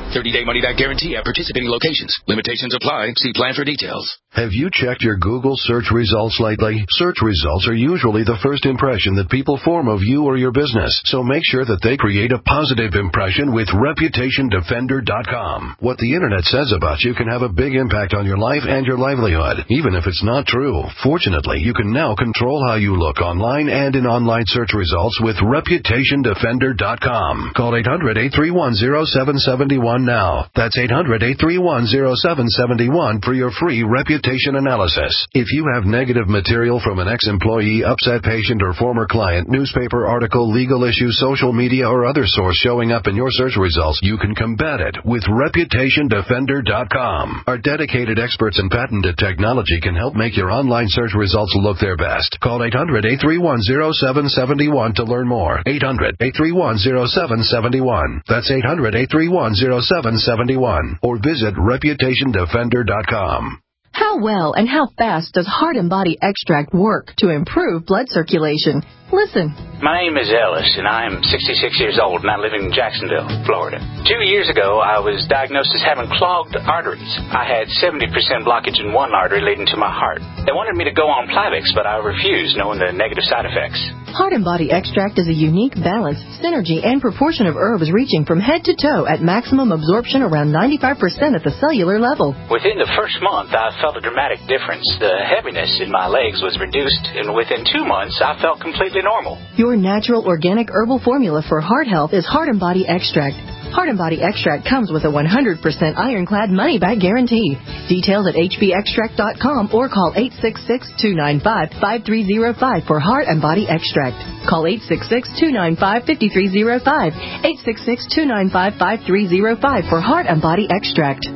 thirty-day money-back guarantee at participating locations. Limitations apply. See plan for details. Have you checked your Google search results lately? Search results are usually the first impression that people form of you or your business, so make sure that they create a positive impression with Reputation Defender dot com. What the Internet says about you can have a big impact on your life and your livelihood, even if it's not true. Fortunately, you can now control how you look online and in online search results with Reputation Defender dot com. Call eight hundred, eight three one, zero seven seven one now. That's eight hundred, eight three one, zero seven seven one for your free reputation analysis. If you have negative material from an ex-employee, upset patient, or former client, newspaper article, legal issue, social media, or other source showing up in your search results, you can combat it with Reputation Defender dot com. Our dedicated experts in patented technology can help make your online search results look their best. Call eight hundred, eight three one, zero seven seven one to learn more. eight hundred, eight three one, zero seven seven one. That's eight hundred, eight three one, zero seven seven one. Or visit Reputation Defender dot com. How well and how fast does Heart and Body Extract work to improve blood circulation? Listen. My name is Ellis, and I am sixty-six years old, and I live in Jacksonville, Florida. Two years ago, I was diagnosed as having clogged arteries. I had seventy percent blockage in one artery leading to my heart. They wanted me to go on Plavix, but I refused, knowing the negative side effects. Heart and Body Extract is a unique balance, synergy, and proportion of herbs reaching from head to toe at maximum absorption around ninety-five percent at the cellular level. Within the first month, I felt a dramatic difference. The heaviness in my legs was reduced, and within two months, I felt completely normal. Your natural organic herbal formula for heart health is Heart and Body Extract. Heart and Body Extract comes with a one hundred percent ironclad money-back guarantee. Details at H B extract dot com or call eight six six, two nine five, five three zero five for Heart and Body Extract. Call eight six six, two nine five, five three zero five, eight six six, two nine five, five three zero five for Heart and Body Extract.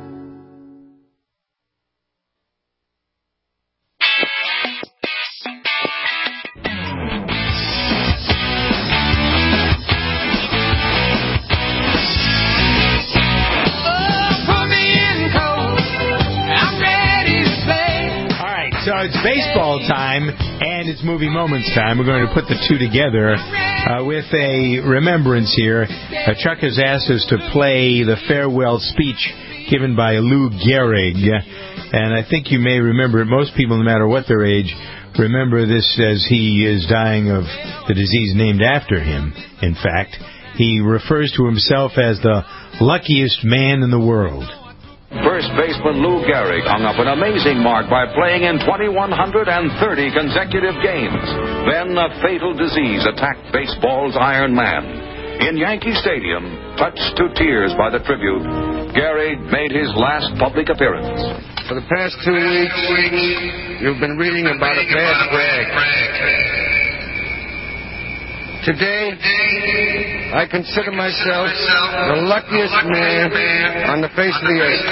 So it's baseball time, and it's movie moments time. We're going to put the two together uh, with a remembrance here. Uh, Chuck has asked us to play the farewell speech given by Lou Gehrig, and I think you may remember it. Most people, no matter what their age, remember this as he is dying of the disease named after him, in fact. He refers to himself as the luckiest man in the world. First baseman Lou Gehrig hung up an amazing mark by playing in two thousand one hundred thirty consecutive games. Then a fatal disease attacked baseball's Iron Man. In Yankee Stadium, touched to tears by the tribute, Gehrig made his last public appearance. For the past two weeks, you've been reading about a bad brag. Today, I consider myself the luckiest man on the face of the earth.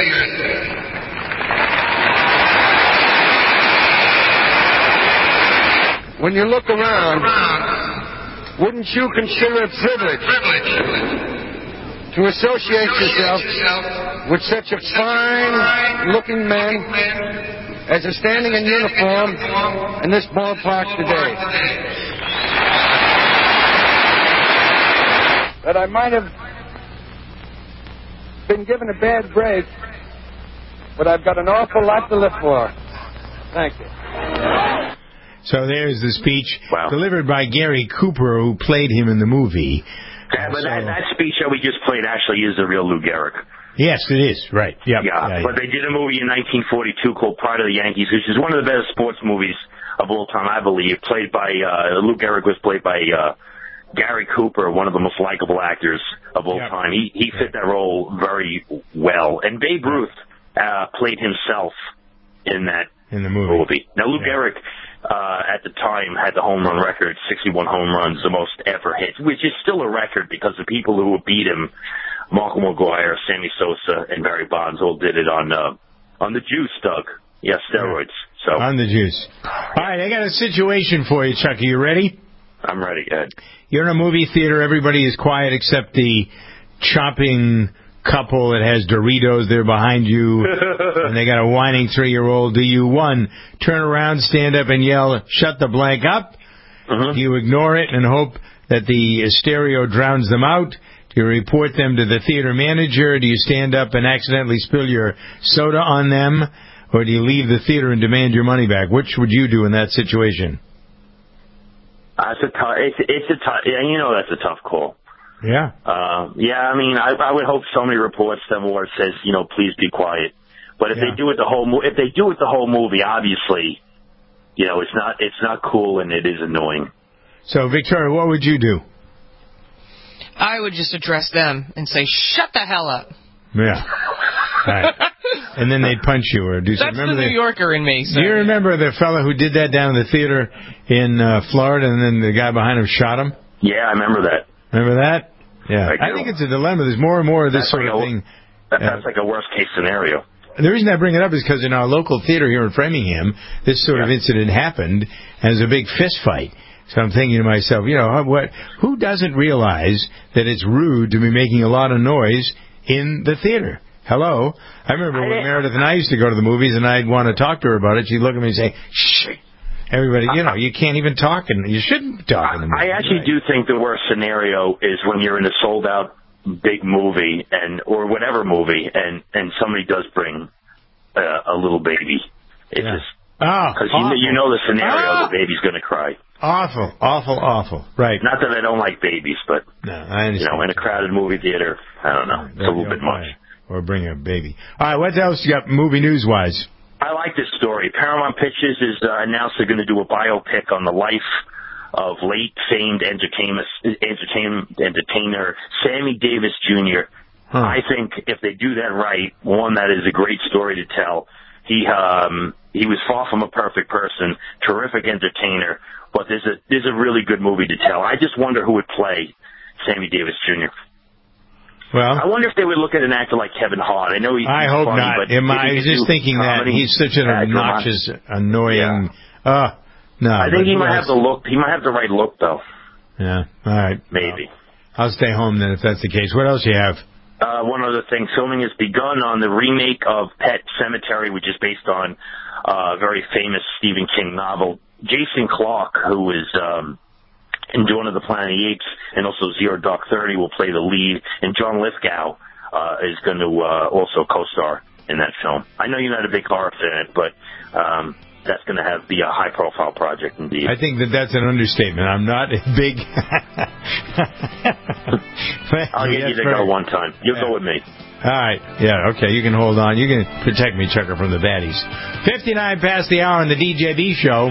When you look around, wouldn't you consider it privilege to associate yourself with such a fine-looking man as is standing in uniform in this ballpark today? That I might have been given a bad break, but I've got an awful lot to live for. Thank you. So there's the speech wow. delivered by Gary Cooper, who played him in the movie. Yeah, but so, that, that speech that we just played actually is the real Lou Gehrig. Yes, it is. Right. Yep. Yeah, yeah, but yeah. They did a movie in nineteen forty-two called Pride of the Yankees, which is one of the best sports movies of all time, I believe. Played by, uh, Lou Gehrig was played by, uh, Gary Cooper, one of the most likable actors of all yep. time. He he fit that role very well. And Babe Ruth uh, played himself in that in the movie. movie. Now, Lou yeah. Gehrig, uh, at the time, had the home run record, sixty-one home runs, the most ever hits, which is still a record because the people who beat him, Marco McGwire, Sammy Sosa, and Barry Bonds, all did it on uh, on the juice, Doug. Yeah, steroids. So on the juice. All right, I got a situation for you, Chuck. Are you ready? I'm ready, Ed. You're in a movie theater. Everybody is quiet except the chopping couple that has Doritos there behind you, and they got a whining three-year-old. Do you, one, turn around, stand up, and yell, shut the blank up? Uh-huh. Do you ignore it and hope that the stereo drowns them out? Do you report them to the theater manager? Do you stand up and accidentally spill your soda on them? Or do you leave the theater and demand your money back? Which would you do in that situation? Uh, it's a tough, it's, it's a tough, yeah, you know that's a tough call. Yeah. Uh, yeah, I mean, I, I would hope somebody reports them or says, you know, please be quiet. But if yeah. they do it the whole, mo- if they do it the whole movie, obviously, you know, it's not, it's not cool and it is annoying. So, Victoria, what would you do? I would just address them and say, "Shut the hell up." Yeah. Right. And then they'd punch you or do something. That's remember the New the, Yorker in me. So. Do you remember the fellow who did that down in the theater in uh, Florida, and then the guy behind him shot him? Yeah, I remember that. Remember that? Yeah. I, I think it's a dilemma. There's more and more of this that's sort like of a, thing. That, that's uh, like a worst-case scenario. The reason I bring it up is because in our local theater here in Framingham, this sort yeah. of incident happened, and there's a big fist fight. So I'm thinking to myself, you know, what? Who doesn't realize that it's rude to be making a lot of noise in the theater? Hello? I remember when Meredith and I used to go to the movies, and I'd want to talk to her about it. She'd look at me and say, shh. Everybody, you know, you can't even talk, and you shouldn't be talking to me. I actually right. do think the worst scenario is when you're in a sold-out big movie, and or whatever movie, and, and somebody does bring uh, a little baby. It's yeah. just... Oh, because you, you know the scenario, oh. the baby's going to cry. Awful, awful, awful. Right. Not that I don't like babies, but no, I understand. You know, in a crowded movie theater, I don't know, it's a little bit much. Or bring a baby. All right, what else you got movie news-wise? I like this story. Paramount Pictures is uh, announced they're going to do a biopic on the life of late famed entertainment, entertainment entertainer Sammy Davis Junior Huh. I think if they do that right, one, that is a great story to tell. He um, he was far from a perfect person, terrific entertainer, but there's a there's a really good movie to tell. I just wonder who would play Sammy Davis Junior Well, I wonder if they would look at an actor like Kevin Hart. I know he's I hope funny, not. But Am I was just thinking comedy, that he's such an obnoxious, annoying. Yeah. Uh, no, I think he might have the look. He might have the right look, though. Yeah. All right. Maybe. Well, I'll stay home then if that's the case. What else you have? Uh, one other thing, filming has begun on the remake of Pet Sematary, which is based on uh, a very famous Stephen King novel. Jason Clarke, who is um, in Dawn of the Planet of the Apes and also Zero Dark Thirty, will play the lead, and John Lithgow uh, is going to uh, also co-star in that film. I know you're not a big horror fan, but um, that's going to have be a high-profile project indeed. I think that that's an understatement. I'm not a big... I'll get you to go one time. You'll yeah. go with me. All right. Yeah, okay. You can hold on. You can protect me, Chucker, from the baddies. fifty-nine past the hour on the D J B show.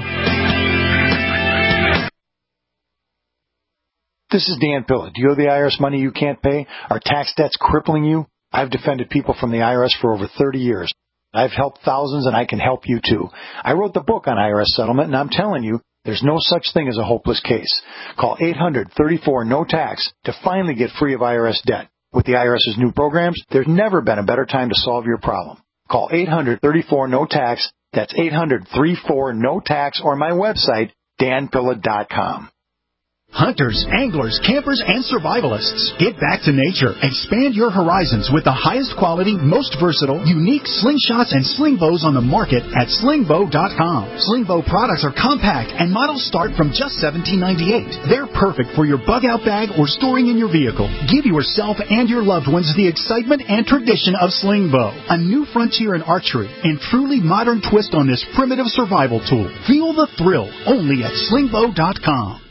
This is Dan Pilla. Do you owe the I R S money you can't pay? Are tax debts crippling you? I've defended people from the I R S for over thirty years. I've helped thousands, and I can help you, too. I wrote the book on I R S settlement, and I'm telling you, there's no such thing as a hopeless case. Call eight hundred thirty-four no tax to finally get free of I R S debt. With the IRS's new programs, there's never been a better time to solve your problem. Call eight hundred thirty-four no tax. That's eight hundred thirty-four no tax, or my website, dan pilla dot com. Hunters, anglers, campers, and survivalists. Get back to nature. Expand your horizons with the highest quality, most versatile, unique slingshots and sling bows on the market at sling bow dot com. Sling bow products are compact and models start from just seventeen ninety-eight. They're perfect for your bug out bag or storing in your vehicle. Give yourself and your loved ones the excitement and tradition of sling bow. A new frontier in archery and truly modern twist on this primitive survival tool. Feel the thrill only at sling bow dot com.